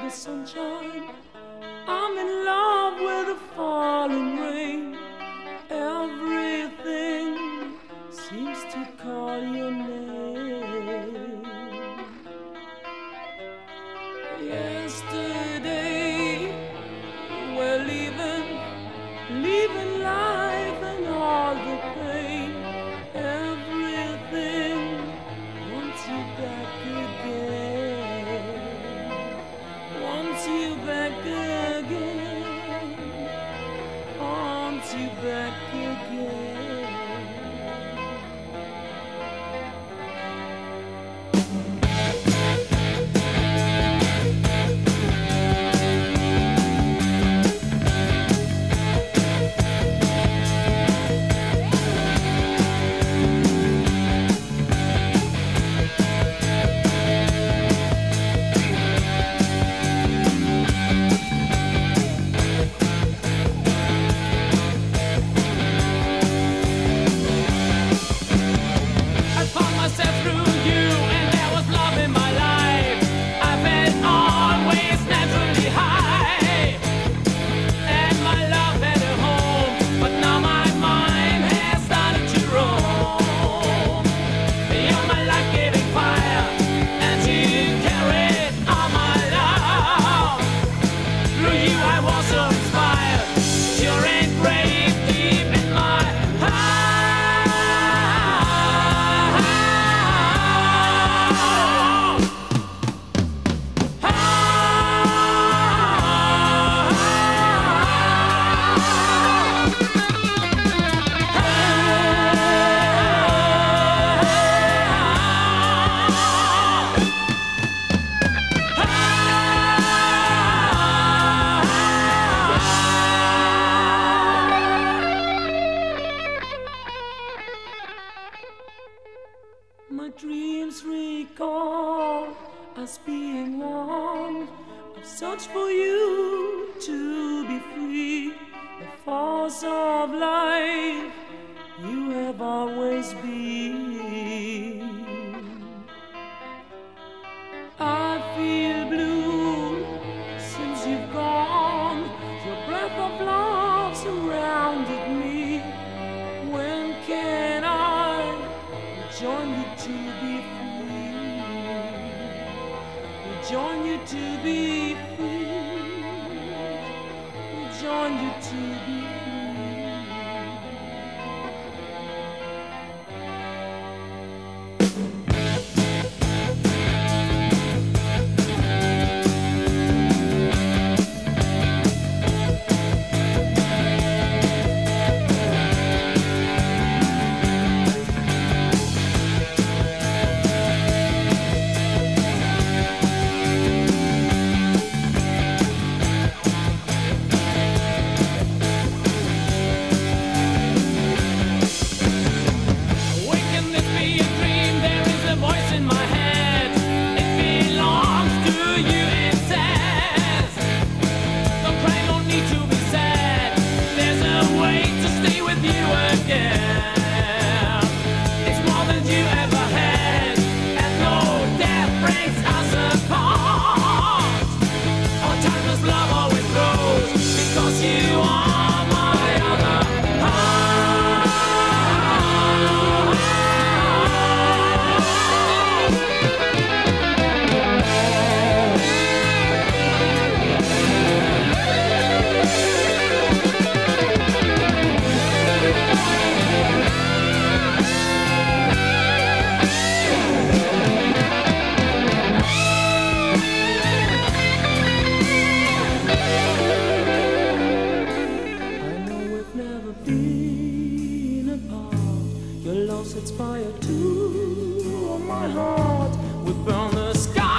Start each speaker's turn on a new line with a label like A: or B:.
A: the sunshine. I'm in love with the falling rain. Everything seems to call your name. Yesterday we're leaving life and all the pain. Everything wants you back again. Wants you back again. Wants you back again. My dreams recall us being one. I've searched for you to be free. The force of life you have always been. I feel blue since you've gone. Your breath of love surrounded me. When can I join you to be free? We join you to be free. We join you to be free. Your love sets fire to my heart. We burn the sky.